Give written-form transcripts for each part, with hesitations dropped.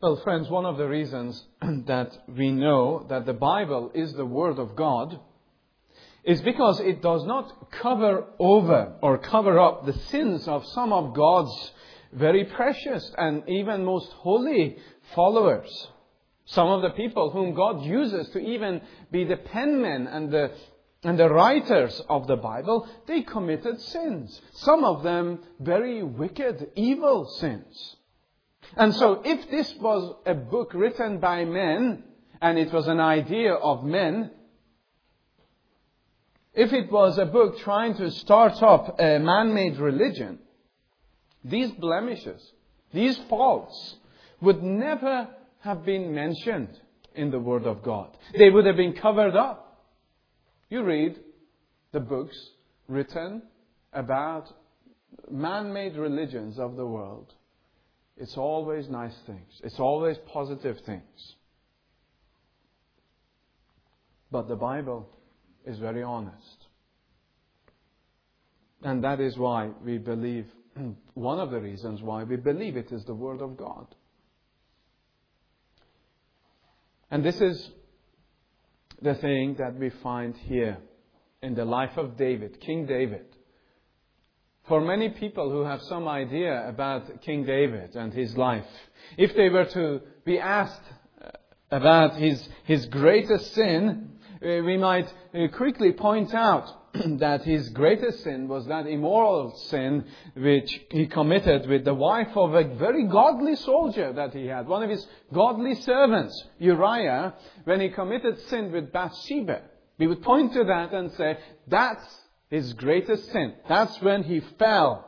Well, friends, one of the reasons that we know that the Bible is the Word of God is because it does not cover over or cover up the sins of some of God's very precious and even most holy followers. Some of the people whom God uses to even be the penmen and the writers of the Bible, they committed sins. Some of them very wicked, evil sins. And so if this was a book written by men, and it was an idea of men, if it was a book trying to start up a man-made religion, these blemishes, these faults, would never have been mentioned in the Word of God. They would have been covered up. You read the books written about man-made religions of the world. It's always nice things. It's always positive things. But the Bible is very honest. And that is why we believe, one of the reasons why we believe it is the Word of God. And this is the thing that we find here in the life of David, King David. For many people who have some idea about King David and his life, if they were to be asked about his greatest sin, we might quickly point out that his greatest sin was that immoral sin which he committed with the wife of a very godly soldier that he had, one of his godly servants, Uriah, when he committed sin with Bathsheba. We would point to that and say, that's his greatest sin. That's when he fell.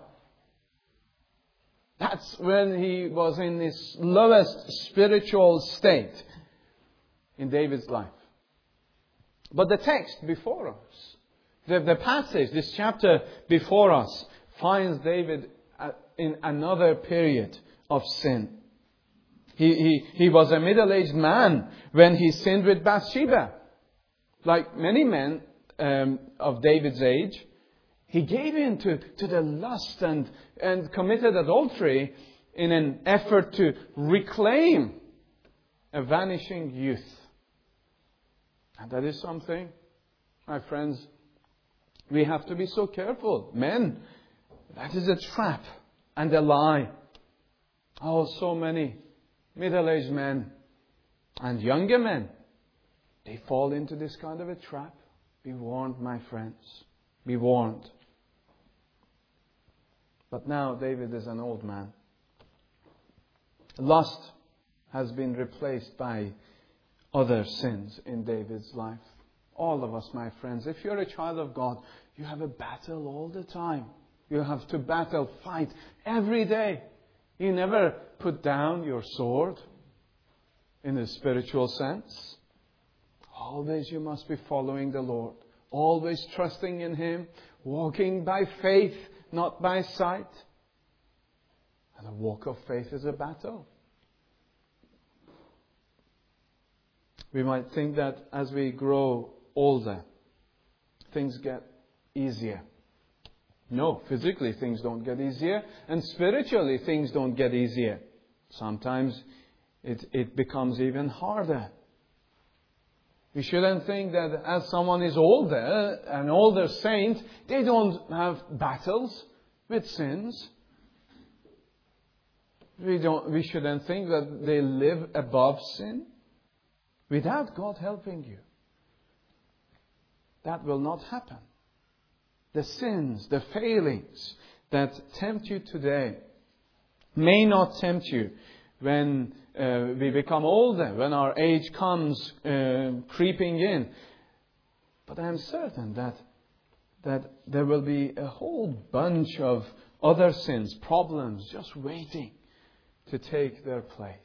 That's when he was in his lowest spiritual state in David's life. But the text before us, the passage, this chapter before us, finds David in another period of sin. He was a middle-aged man when he sinned with Bathsheba. Like many men of David's age, he gave in to the lust and committed adultery in an effort to reclaim a vanishing youth. And that is something, my friends, we have to be so careful. Men, that is a trap and a lie. Oh, so many middle-aged men and younger men, they fall into this kind of a trap. Be warned, my friends. Be warned. But now David is an old man. Lust has been replaced by other sins in David's life. All of us, my friends, if you're a child of God, you have a battle all the time. You have to battle, fight every day. You never put down your sword in a spiritual sense. Always you must be following the Lord. Always trusting in Him. Walking by faith, not by sight. And a walk of faith is a battle. We might think that as we grow older, things get easier. No, physically things don't get easier. And spiritually things don't get easier. Sometimes it becomes even harder. We shouldn't think that as someone is older, an older saint, they don't have battles with sins. We shouldn't think that they live above sin. Without God helping you, that will not happen. The sins, the failings that tempt you today may not tempt you when we become older, when our age comes creeping in. But I am certain that there will be a whole bunch of other sins, problems, just waiting to take their place.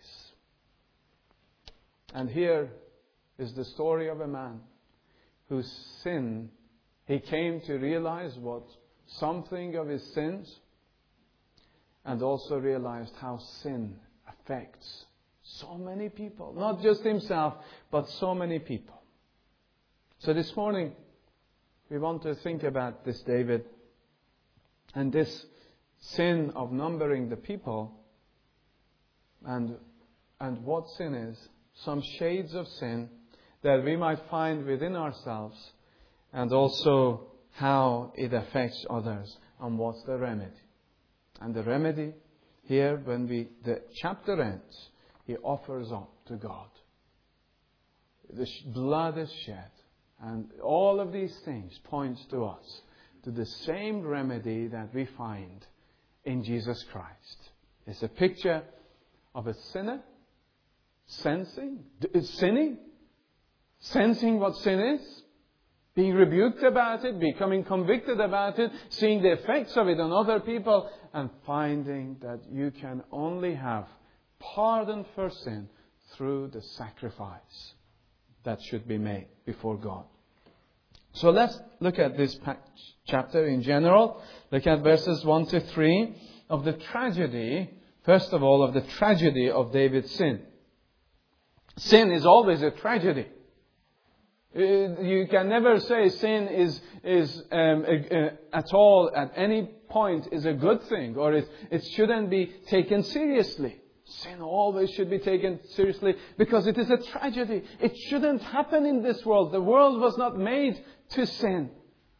And here is the story of a man whose sin, he came to realize what something of his sins, and also realized how sin affects so many people. Not just himself, but so many people. So this morning, we want to think about this David and this sin of numbering the people, and and what sin is, some shades of sin that we might find within ourselves, and also how it affects others, and what's the remedy. And the remedy here, when the chapter ends, he offers up to God. The blood is shed, and all of these things points to us, to the same remedy that we find in Jesus Christ. It's a picture of a sinner sensing what sin is, being rebuked about it, becoming convicted about it, seeing the effects of it on other people, and finding that you can only have pardon for sin through the sacrifice that should be made before God. So let's look at this chapter in general. Look at verses 1 to 3 of the tragedy, first of all, of the tragedy of David's sin. Sin is always a tragedy. You can never say sin is at all, at any point, is a good thing, or it shouldn't be taken seriously. Sin always should be taken seriously because it is a tragedy. It shouldn't happen in this world. The world was not made to sin.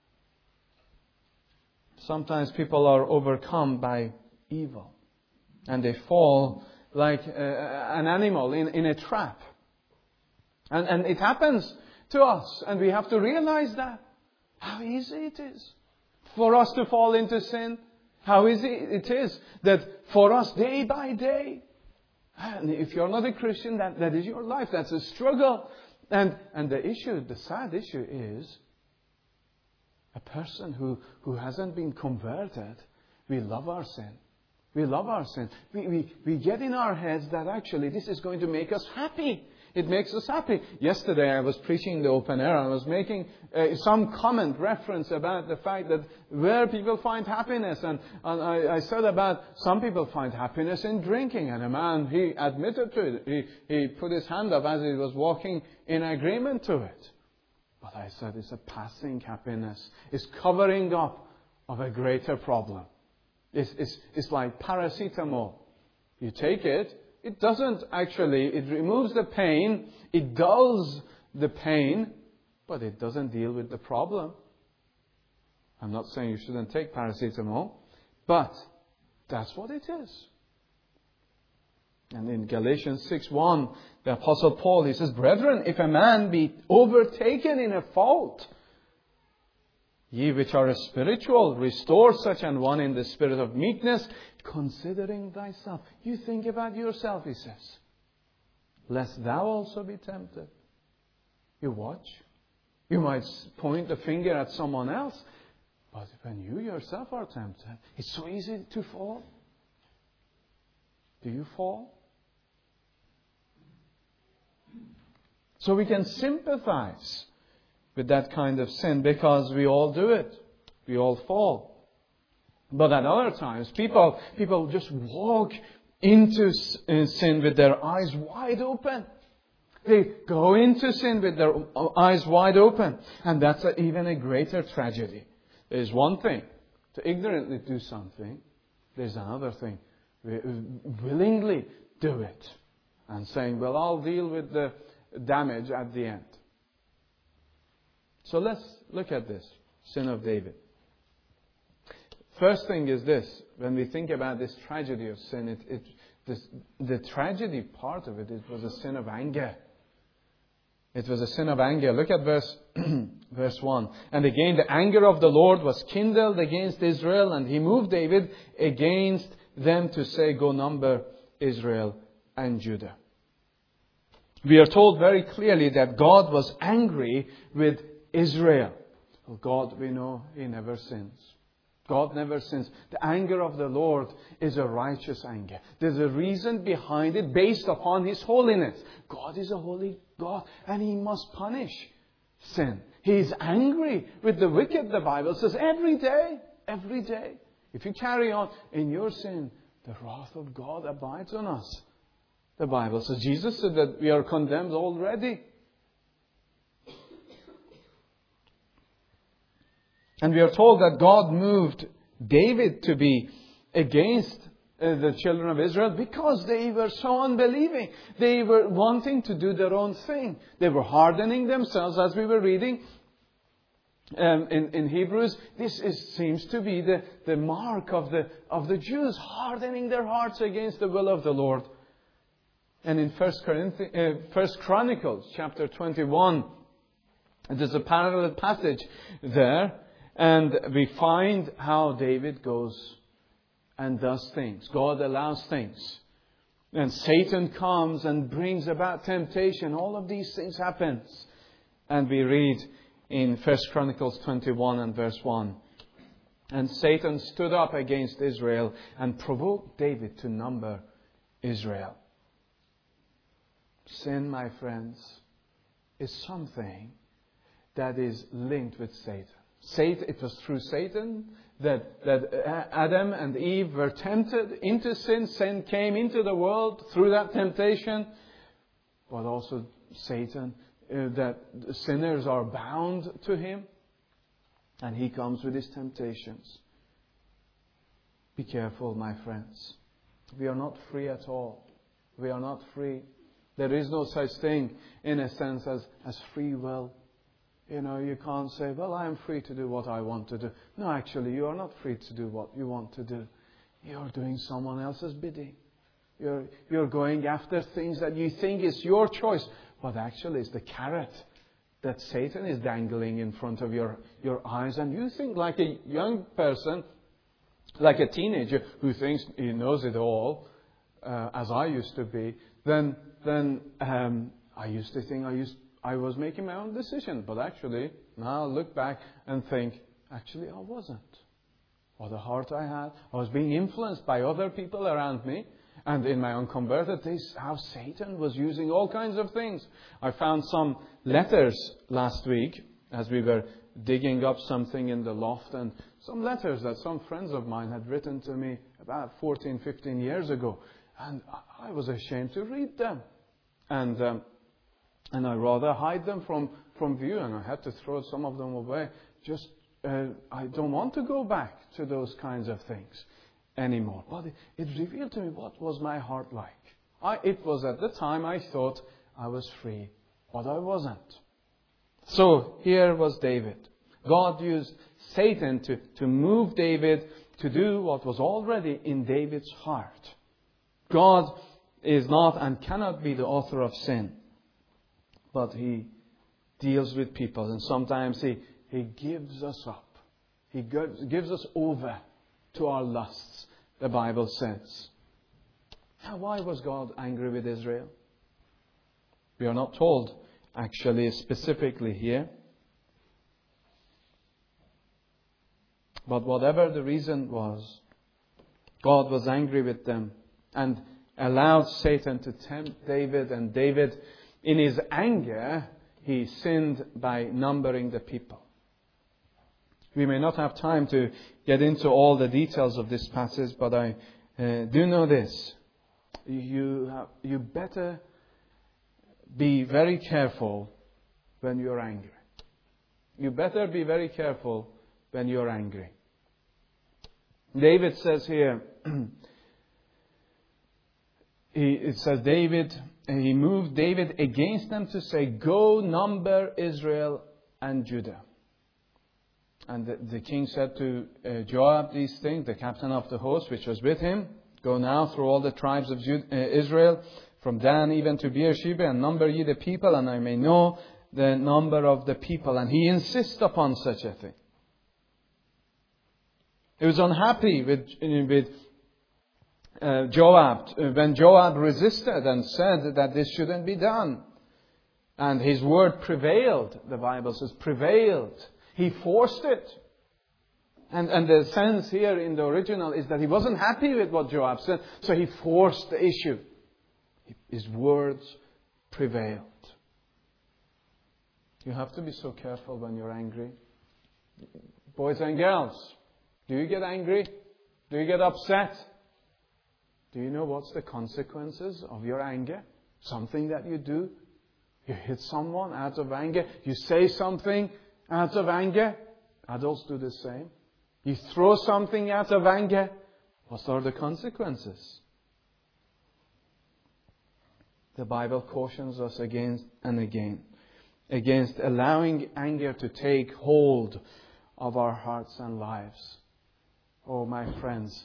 Sometimes people are overcome by evil, and they fall like an animal in a trap. And it happens to us, and we have to realize that. How easy it is for us to fall into sin. How easy it is that for us day by day. And if you're not a Christian, that is your life. That's a struggle. And the sad issue is, a person who hasn't been converted, we love our sin. We love our sin. We get in our heads that actually this is going to make us happy. It makes us happy. Yesterday I was preaching the open air. I was making some comment, reference about the fact that where people find happiness. And I said about some people find happiness in drinking. And a man, he admitted to it. He put his hand up as he was walking in agreement to it. But I said it's a passing happiness. It's covering up of a greater problem. It's like paracetamol. You take it. It doesn't actually, it removes the pain, it dulls the pain, but it doesn't deal with the problem. I'm not saying you shouldn't take paracetamol, but that's what it is. And in Galatians 6:1, the Apostle Paul, he says, "Brethren, if a man be overtaken in a fault, ye which are spiritual, restore such an one in the spirit of meekness, considering thyself." You think about yourself, he says, "lest thou also be tempted." You watch. You might point the finger at someone else, but when you yourself are tempted, it's so easy to fall. Do you fall? So we can sympathize with that kind of sin because we all do it. We all fall. But at other times, people just walk into sin with their eyes wide open. They go into sin with their eyes wide open. And that's even a greater tragedy. There's one thing to ignorantly do something. There's another thing. We willingly do it. And saying, well, I'll deal with the damage at the end. So let's look at this sin of David. First thing is this. When we think about this tragedy of sin, the tragedy part of it was a sin of anger. It was a sin of anger. Look at verse 1. "And again the anger of the Lord was kindled against Israel, and he moved David against them to say, go number Israel and Judah." We are told very clearly that God was angry with Israel. Well, God, we know, He never sins. God never sins. The anger of the Lord is a righteous anger. There's a reason behind it based upon His holiness. God is a holy God, and He must punish sin. He is angry with the wicked, the Bible says, every day. Every day. If you carry on in your sin, the wrath of God abides on us. The Bible says, Jesus said that we are condemned already. And we are told that God moved David to be against the children of Israel? Because they were so unbelieving. They were wanting to do their own thing. They were hardening themselves, as we were reading in Hebrews. Seems to be the mark of the Jews, hardening their hearts against the will of the Lord. And in 1 Chronicles chapter 21, there's a parallel passage there, and we find how David goes and does things. God allows things. And Satan comes and brings about temptation. All of these things happen. And we read in 1 Chronicles 21 and verse 1. And Satan stood up against Israel and provoked David to number Israel. Sin, my friends, is something that is linked with Satan. It was through Satan that Adam and Eve were tempted into sin. Sin came into the world through that temptation. But also Satan, that sinners are bound to him. And he comes with his temptations. Be careful, my friends. We are not free at all. We are not free. There is no such thing, in a sense, as free will. You can't say, well, I am free to do what I want to do. No, actually, you are not free to do what you want to do. You are doing someone else's bidding. You're going after things that you think is your choice. But actually, it's the carrot that Satan is dangling in front of your eyes. And you think like a young person, like a teenager who thinks he knows it all, as I used to be, then I used to think I was making my own decision. But actually, now I look back and think, actually I wasn't. What a heart I had. I was being influenced by other people around me. And in my unconverted days, how Satan was using all kinds of things. I found some letters last week as we were digging up something in the loft. And some letters that some friends of mine had written to me about 14, 15 years ago. And I was ashamed to read them. And I rather hide them from view. And I had to throw some of them away. I don't want to go back to those kinds of things anymore. But it revealed to me what was my heart like. It was at the time I thought I was free, but I wasn't. So here was David. God used Satan to move David to do what was already in David's heart. God is not and cannot be the author of sin, but He deals with people, and sometimes He gives us up. He gives us over to our lusts, the Bible says. Now, why was God angry with Israel? We are not told, actually, specifically here. But whatever the reason was, God was angry with them and allowed Satan to tempt David. And David, in his anger, he sinned by numbering the people. We may not have time to get into all the details of this passage, but I do know this. You better be very careful when you're angry. You better be very careful when you're angry. David says here, it says he moved David against them to say, go number Israel and Judah. And the king said to Joab these things, the captain of the host which was with him, go now through all the tribes of Israel, from Dan even to Beersheba, and number ye the people, and I may know the number of the people. And he insists upon such a thing. He was unhappy with Joab, when Joab resisted and said that this shouldn't be done. And his word prevailed, the Bible says, prevailed. He forced it. And the sense here in the original is that he wasn't happy with what Joab said, so he forced the issue. His words prevailed. You have to be so careful when you're angry. Boys and girls, do you get angry? Do you get upset? Do you know what's the consequences of your anger? Something that you do. You hit someone out of anger. You say something out of anger. Adults do the same. You throw something out of anger. What are the consequences? The Bible cautions us again and again against allowing anger to take hold of our hearts and lives. Oh, my friends,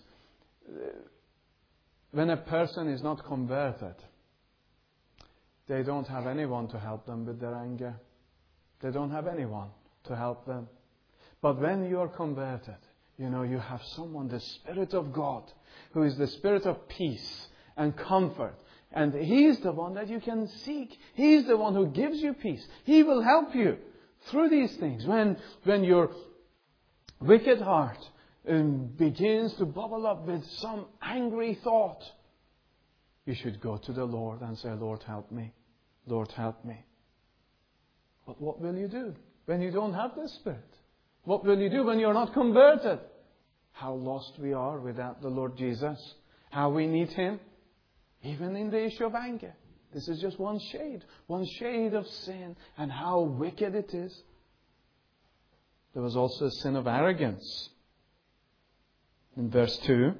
when a person is not converted, they don't have anyone to help them with their anger. They don't have anyone to help them. But when you are converted, you have someone, the Spirit of God, who is the Spirit of peace and comfort. And He is the one that you can seek. He is the one who gives you peace. He will help you through these things. When your wicked heart begins to bubble up with some angry thought, you should go to the Lord and say, Lord, help me. Lord, help me. But what will you do when you don't have the Spirit? What will you do when you're not converted? How lost we are without the Lord Jesus. How we need Him. Even in the issue of anger. This is just one shade of sin, and how wicked it is. There was also a sin of arrogance. In verse 2,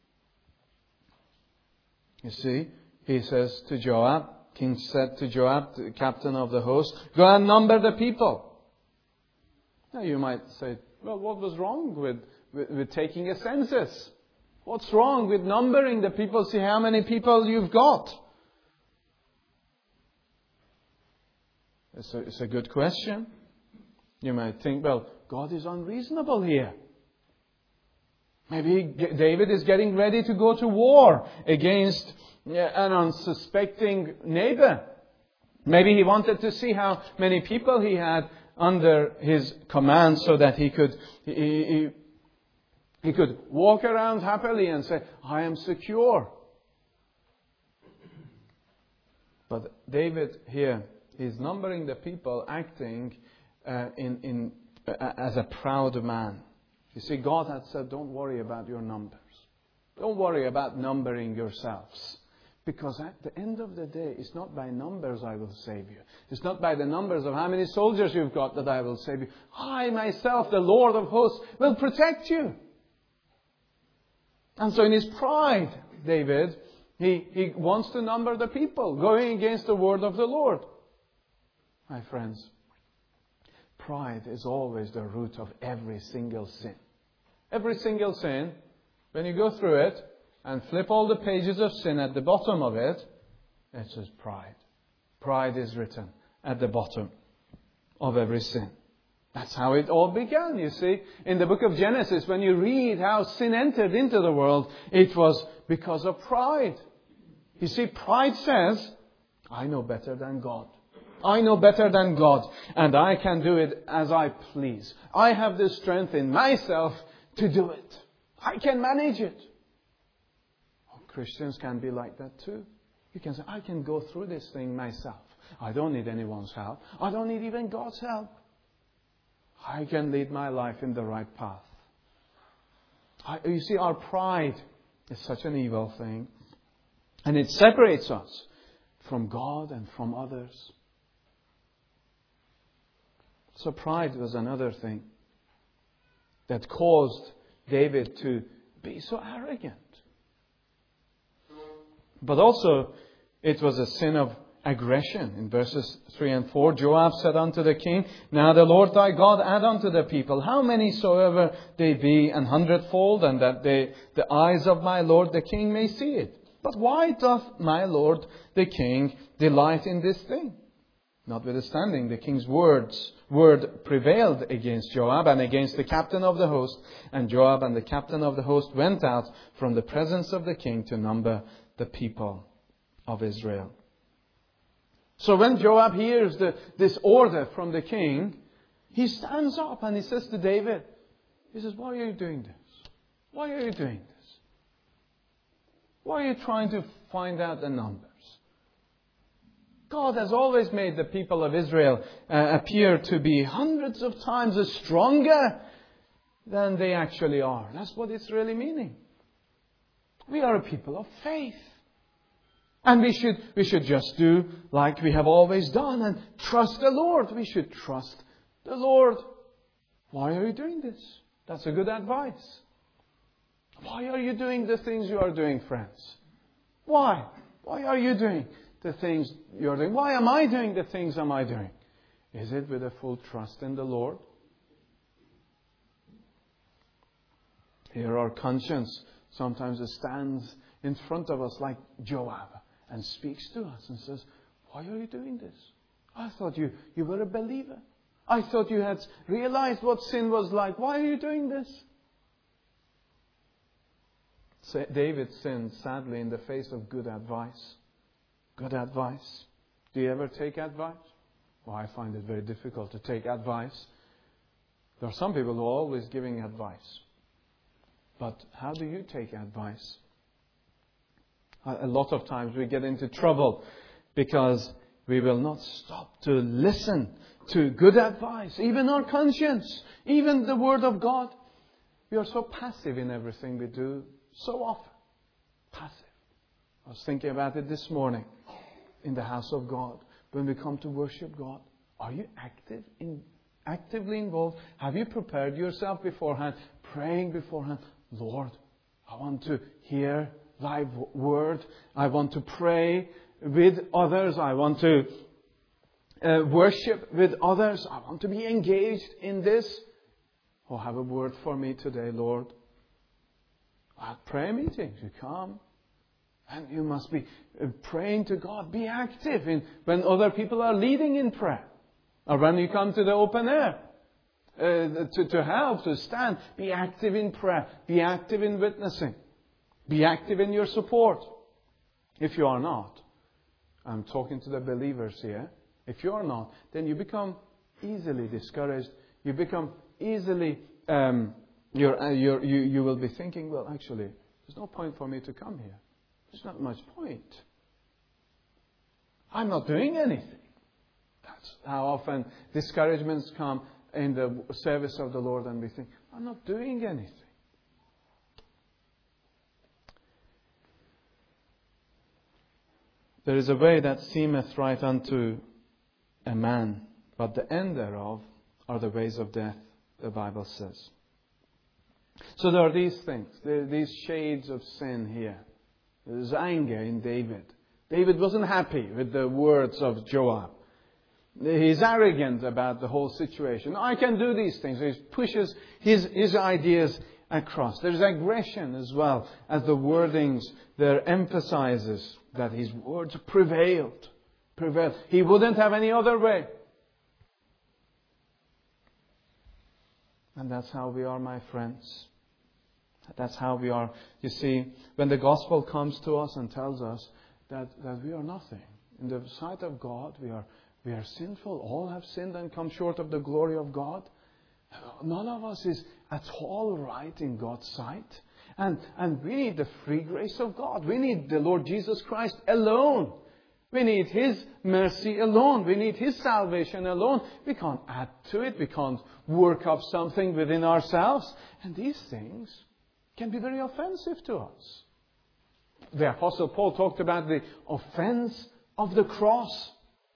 you see, he says to Joab, King said to Joab, the captain of the host, go and number the people. Now you might say, well, what was wrong with taking a census? What's wrong with numbering the people? See how many people you've got. It's a good question. You might think, well, God is unreasonable here. Maybe David is getting ready to go to war against an unsuspecting neighbor. Maybe he wanted to see how many people he had under his command so that he could walk around happily and say, I am secure. But David here is numbering the people, acting as a proud man. You see, God had said, don't worry about your numbers. Don't worry about numbering yourselves. Because at the end of the day, it's not by numbers I will save you. It's not by the numbers of how many soldiers you've got that I will save you. I myself, the Lord of hosts, will protect you. And so in his pride, David, he wants to number the people, going against the word of the Lord. My friends, pride is always the root of every single sin. Every single sin, when you go through it and flip all the pages of sin at the bottom of it, it says pride. Pride is written at the bottom of every sin. That's how it all began, you see. In the book of Genesis, when you read how sin entered into the world, it was because of pride. You see, pride says, I know better than God. I know better than God, and I can do it as I please. I have the strength in myself to do it. I can manage it. Oh, Christians can be like that too. You can say, I can go through this thing myself. I don't need anyone's help. I don't need even God's help. I can lead my life in the right path. You see, our pride is such an evil thing. And it separates us from God and from others. So pride was another thing that caused David to be so arrogant. But also, it was a sin of aggression. In verses 3 and 4, Joab said unto the king, Now the Lord thy God add unto the people, how many soever they be, 100-fold, and that the eyes of my Lord the king may see it. But why doth my Lord the king delight in this thing? Notwithstanding, the king's word prevailed against Joab and against the captain of the host. And Joab and the captain of the host went out from the presence of the king to number the people of Israel. So when Joab hears this order from the king, he stands up and he says to David, he says, why are you doing this? Why are you doing this? Why are you trying to find out the numbers? God has always made the people of Israel appear to be hundreds of times stronger than they actually are. That's what it's really meaning. We are a people of faith. And we should just do like we have always done and trust the Lord. We should trust the Lord. Why are you doing this? That's a good advice. Why are you doing the things you are doing, friends? Why? Why are you doing the things you're doing? Why am I doing the things am I doing? Is it with a full trust in the Lord? Here our conscience sometimes stands in front of us like Joab and speaks to us and says, why are you doing this? I thought you were a believer. I thought you had realized what sin was like. Why are you doing this? David sinned, sadly, in the face of good advice. Good advice. Do you ever take advice? Well, I find it very difficult to take advice. There are some people who are always giving advice. But how do you take advice? A lot of times we get into trouble because we will not stop to listen to good advice, even our conscience, even the Word of God. We are so passive in everything we do, so often. Passive. I was thinking about it this morning in the house of God. When we come to worship God, are you actively involved? Have you prepared yourself beforehand, praying beforehand? Lord, I want to hear Thy word. I want to pray with others. I want to worship with others. I want to be engaged in this. Oh, have a word for me today, Lord. At prayer meetings, you come and you must be praying to God. Be active when other people are leading in prayer. Or when you come to the open air. To help, to stand. Be active in prayer. Be active in witnessing. Be active in your support. If you are not, I'm talking to the believers here. If you are not, then you become easily discouraged. You become easily, you will be thinking, well, actually, there's no point for me to come here. There's not much point. I'm not doing anything. That's how often discouragements come in the service of the Lord, and we think, I'm not doing anything. There is a way that seemeth right unto a man, but the end thereof are the ways of death, the Bible says. So there are these things, there are these shades of sin here. There's anger in David. David wasn't happy with the words of Joab. He's arrogant about the whole situation. I can do these things. He pushes his ideas across. There's aggression as well as the wordings there emphasizes that his words prevailed. He wouldn't have any other way. And that's how we are, my friends. That's how we are. You see, when the gospel comes to us and tells us that we are nothing. In the sight of God, we are sinful. All have sinned and come short of the glory of God. None of us is at all right in God's sight. And we need the free grace of God. We need the Lord Jesus Christ alone. We need His mercy alone. We need His salvation alone. We can't add to it. We can't work up something within ourselves. And these things can be very offensive to us. The Apostle Paul talked about the offense of the cross.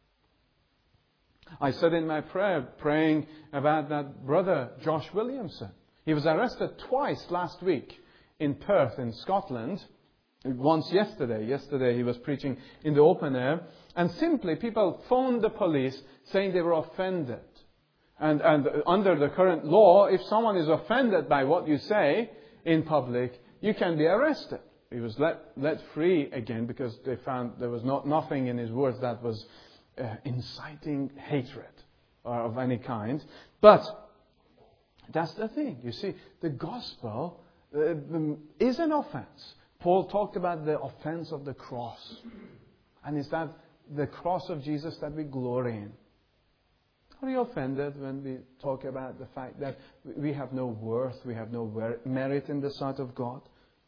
I said in my prayer, praying about that brother, Josh Williamson. He was arrested twice last week in Perth in Scotland. Once yesterday. Yesterday he was preaching in the open air. And simply people phoned the police saying they were offended. And under the current law, if someone is offended by what you say in public, you can be arrested. He was let free again because they found there was nothing in his words that was inciting hatred or of any kind. But that's the thing. You see, the gospel is an offense. Paul talked about the offense of the cross. And is that the cross of Jesus that we glory in? Are you offended when we talk about the fact that we have no worth, we have no merit in the sight of God?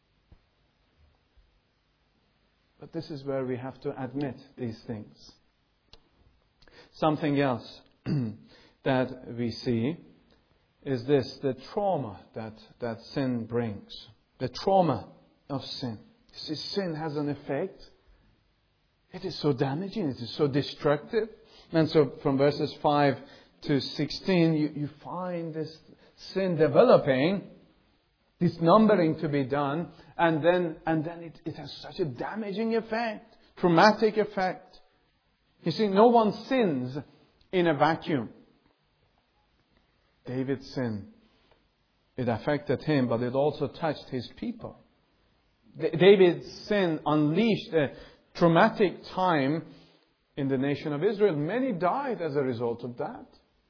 But this is where we have to admit these things. Something else that we see is this, the trauma that sin brings. The trauma of sin. You see, sin has an effect. It is so damaging, it is so destructive. And so from verses 5 to 16, you find this sin developing this numbering to be done, and then it has such a damaging effect, traumatic effect. You see, no one sins in a vacuum. David's sin, it affected him, but it also touched his people. David's sin unleashed a traumatic time in the nation of Israel. Many died as a result of that.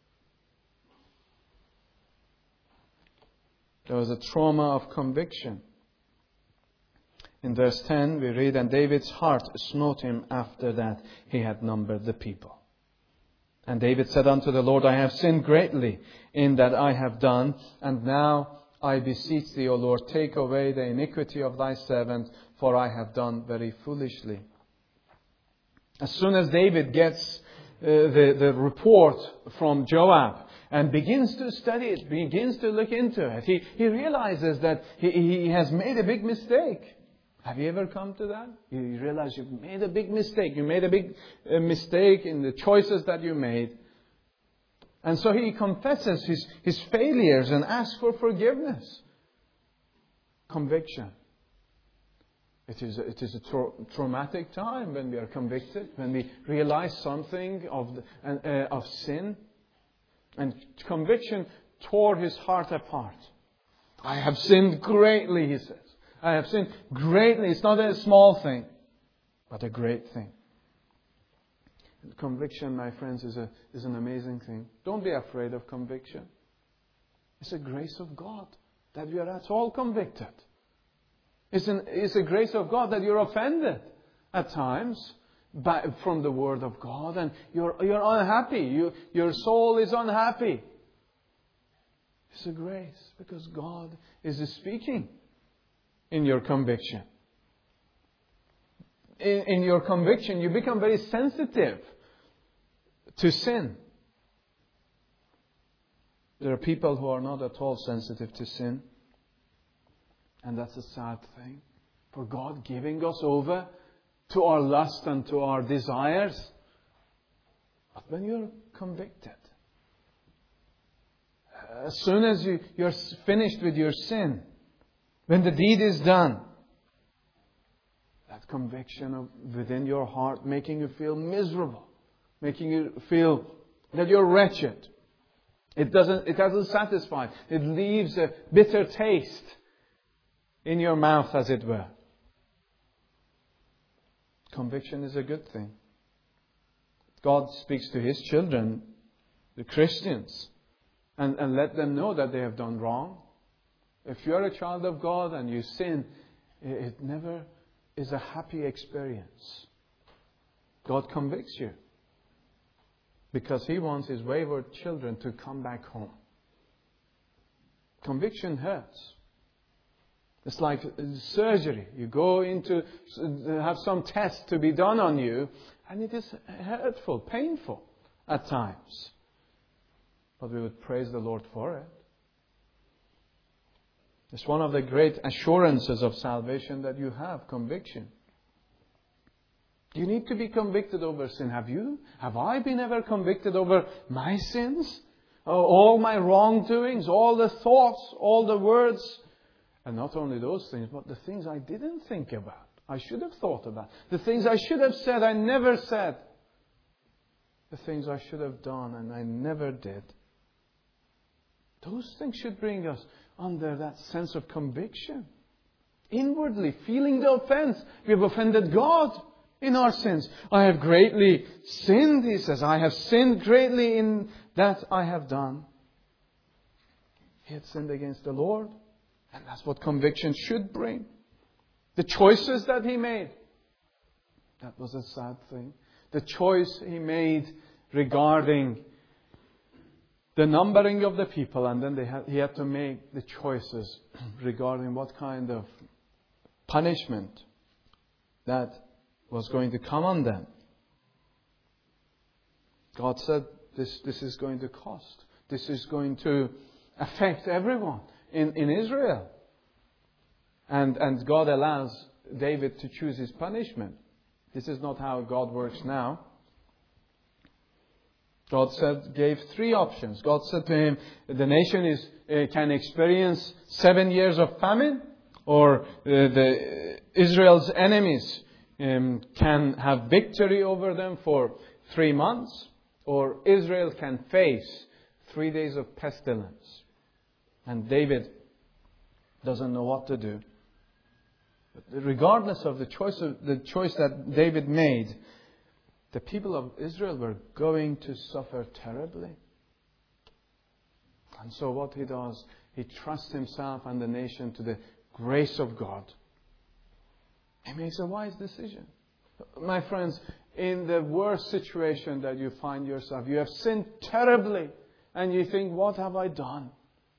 There was a trauma of conviction. In verse 10 we read, "And David's heart smote him after that he had numbered the people. And David said unto the Lord, I have sinned greatly in that I have done, and now I beseech thee, O Lord, take away the iniquity of thy servant, for I have done very foolishly." As soon as David gets the report from Joab and begins to study it, begins to look into it, he realizes that he has made a big mistake. Have you ever come to that? You realize you've made a big mistake. You made a big mistake in the choices that you made. And so he confesses his failures and asks for forgiveness. Conviction. It is a traumatic time when we are convicted, when we realize something of sin. And conviction tore his heart apart. I have sinned greatly, he says. I have sinned greatly. It's not a small thing, but a great thing. And conviction, my friends, is an amazing thing. Don't be afraid of conviction. It's a grace of God that we are at all convicted. It's a grace of God that you're offended at times from the Word of God, and you're unhappy. Your soul is unhappy. It's a grace because God is speaking in your conviction. In your conviction, you become very sensitive to sin. There are people who are not at all sensitive to sin. And that's a sad thing. For God giving us over to our lust and to our desires. But when you're convicted, as soon as you're finished with your sin, when the deed is done, that conviction within your heart making you feel miserable, making you feel that you're wretched. It doesn't satisfy. It leaves a bitter taste in your mouth, as it were. Conviction is a good thing. God speaks to His children, the Christians, and let them know that they have done wrong. If you're a child of God and you sin, it never is a happy experience. God convicts you because He wants His wayward children to come back home. Conviction hurts. It's like surgery. You go into have some test to be done on you, and it is hurtful, painful at times. But we would praise the Lord for it. It's one of the great assurances of salvation that you have, conviction. You need to be convicted over sin. Have you? Have I been ever convicted over my sins? All my wrongdoings, all the thoughts, all the words. And not only those things, but the things I didn't think about. I should have thought about. The things I should have said, I never said. The things I should have done, and I never did. Those things should bring us under that sense of conviction. Inwardly, feeling the offense. We have offended God in our sins. I have greatly sinned, he says. I have sinned greatly in that I have done. He had sinned against the Lord. And that's what conviction should bring. The choices that he made. That was a sad thing. The choice he made regarding the numbering of the people, and then he had to make the choices regarding what kind of punishment that was going to come on them. God said, this is going to cost. This is going to affect everyone in Israel. And God allows David to choose his punishment. This is not how God works now. God gave 3 options. God said to him, the nation can experience 7 years of famine, or Israel's enemies can have victory over them for 3 months, or Israel can face 3 days of pestilence. And David doesn't know what to do. But regardless of the choice that David made, the people of Israel were going to suffer terribly. And so what he does, he trusts himself and the nation to the grace of God. He makes a wise decision. My friends, in the worst situation that you find yourself, you have sinned terribly, and you think, what have I done?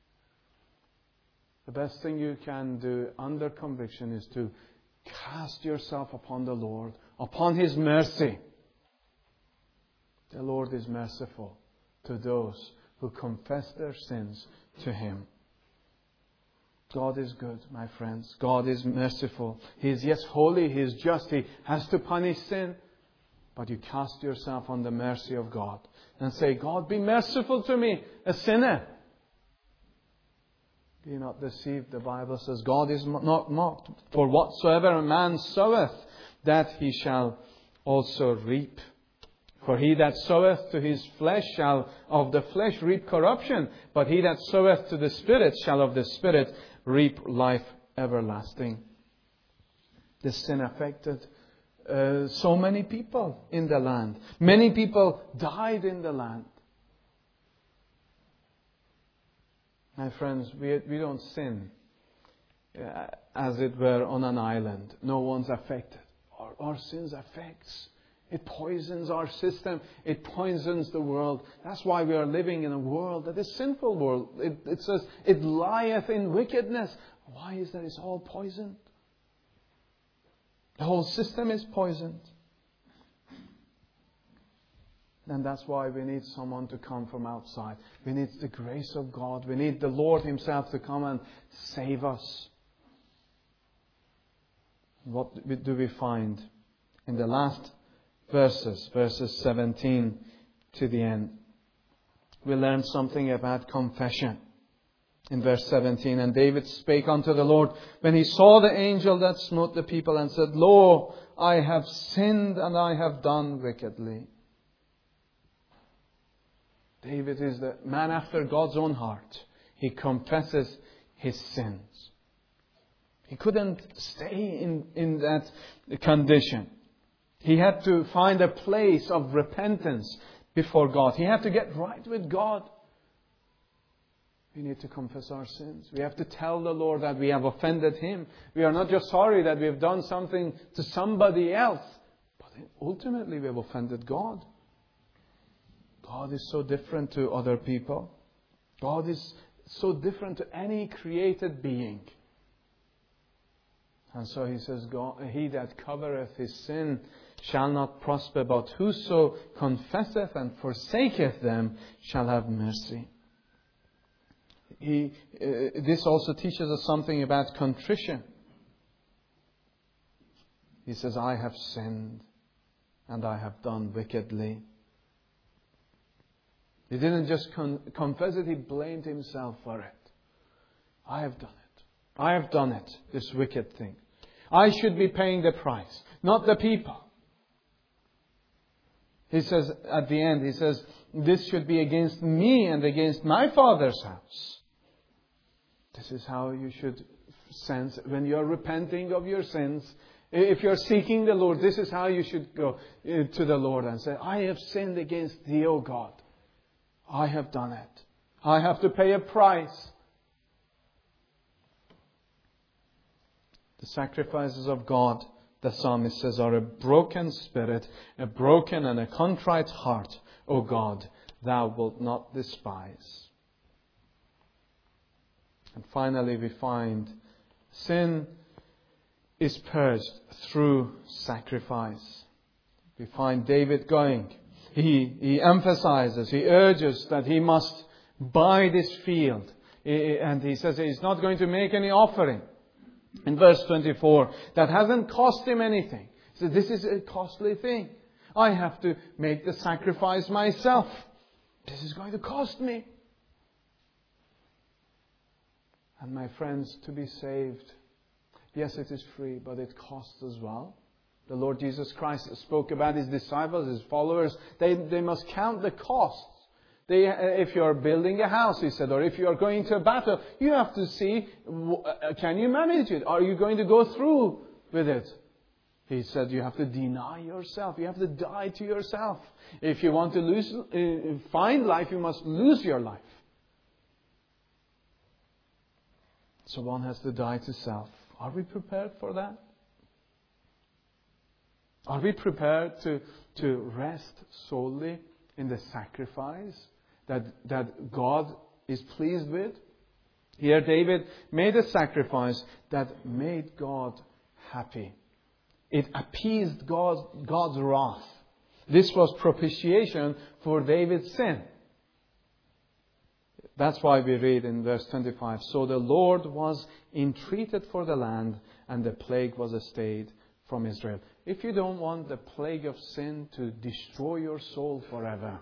The best thing you can do under conviction is to cast yourself upon the Lord, upon His mercy. The Lord is merciful to those who confess their sins to Him. God is good, my friends. God is merciful. He is, yes, holy. He is just. He has to punish sin. But you cast yourself on the mercy of God and say, God, be merciful to me, a sinner. Be not deceived. The Bible says, God is not mocked. For whatsoever a man soweth, that he shall also reap. For he that soweth to his flesh shall of the flesh reap corruption, but he that soweth to the Spirit shall of the Spirit reap life everlasting. This sin affected so many people in the land. Many people died in the land. My friends, we don't sin as it were on an island. No one's affected. Our sins affects. It poisons our system. It poisons the world. That's why we are living in a world that is sinful world. It says, it lieth in wickedness. Why is that? It's all poisoned. The whole system is poisoned. And that's why we need someone to come from outside. We need the grace of God. We need the Lord Himself to come and save us. What do we find in the last verses 17 to the end? We learn something about confession. In verse 17, and David spake unto the Lord when he saw the angel that smote the people, and said, Lo, I have sinned and I have done wickedly. David is the man after God's own heart. He confesses his sins. He couldn't stay in that condition. He had to find a place of repentance before God. He had to get right with God. We need to confess our sins. We have to tell the Lord that we have offended Him. We are not just sorry that we have done something to somebody else, but ultimately we have offended God. God is so different to other people. God is so different to any created being. And so He says, He that covereth his sin shall not prosper, but whoso confesseth and forsaketh them shall have mercy. This also teaches us something about contrition. He says, I have sinned and I have done wickedly. He didn't just confess it, he blamed himself for it. I have done it. I have done it, this wicked thing. I should be paying the price, not the people. He says, at the end, he says, this should be against me and against my Father's house. This is how you should sense when you are repenting of your sins. If you're seeking the Lord, this is how you should go to the Lord and say, I have sinned against Thee, O God. I have done it. I have to pay a price. The sacrifices of God, the psalmist says, are a broken spirit, a broken and a contrite heart, O God, Thou wilt not despise. And finally we find sin is purged through sacrifice. We find David going. He emphasizes, he urges that he must buy this field. And he says he's not going to make any offering. In verse 24, that hasn't cost him anything. He says, this is a costly thing. I have to make the sacrifice myself. This is going to cost me. And my friends, to be saved, yes, it is free, but it costs as well. The Lord Jesus Christ spoke about His disciples, His followers. They must count the costs. If you are building a house, He said, or if you are going to a battle, you have to see, can you manage it? Are you going to go through with it? He said, you have to deny yourself. You have to die to yourself. If you want to find life, you must lose your life. So one has to die to self. Are we prepared for that? Are we prepared to rest solely in the sacrifice that God is pleased with? Here David made a sacrifice that made God happy. It appeased God's wrath. This was propitiation for David's sin. That's why we read in verse 25, so the Lord was entreated for the land, and the plague was stayed from Israel. If you don't want the plague of sin to destroy your soul forever,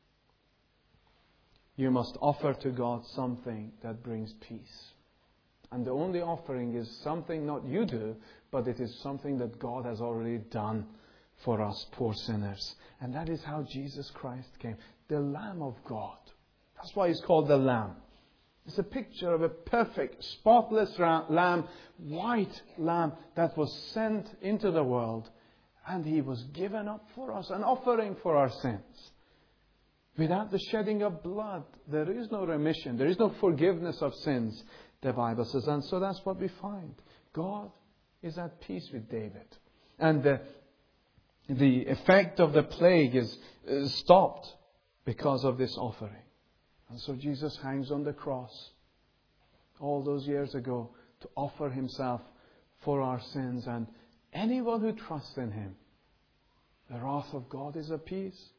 you must offer to God something that brings peace. And the only offering is something not you do, but it is something that God has already done for us poor sinners. And that is how Jesus Christ came. The Lamb of God. That's why He's called the Lamb. It's a picture of a perfect, spotless lamb, white lamb that was sent into the world. And He was given up for us, an offering for our sins. Without the shedding of blood, there is no remission. There is no forgiveness of sins, the Bible says. And so that's what we find. God is at peace with David. And the effect of the plague is stopped because of this offering. And so Jesus hangs on the cross all those years ago to offer Himself for our sins. And anyone who trusts in Him, the wrath of God is appeased.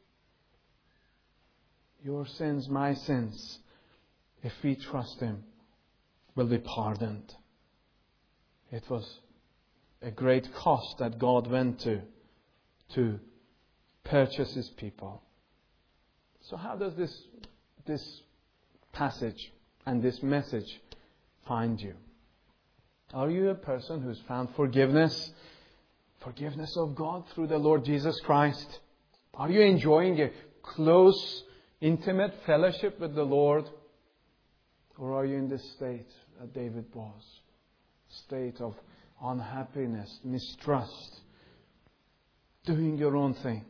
Your sins, my sins, if we trust Him, will be pardoned. It was a great cost that God went to purchase His people. So how does this passage and this message find you? Are you a person who's found forgiveness? Forgiveness of God through the Lord Jesus Christ? Are you enjoying a close, intimate fellowship with the Lord? Or are you in this state that David was? State of unhappiness, mistrust, doing your own thing.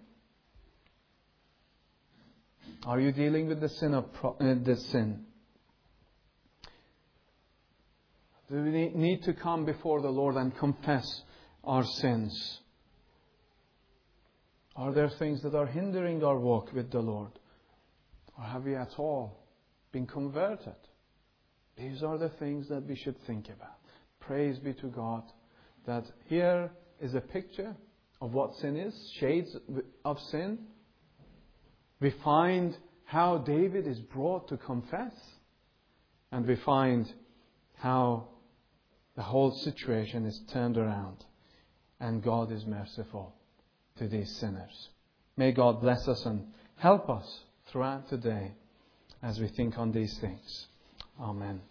Are you dealing with the sin of the sin? Do we need to come before the Lord and confess our sins? Are there things that are hindering our walk with the Lord? Or have we at all been converted? These are the things that we should think about. Praise be to God that here is a picture of what sin is, shades of sin. We find how David is brought to confess. And we find how the whole situation is turned around. And God is merciful to these sinners. May God bless us and help us throughout the day as we think on these things. Amen.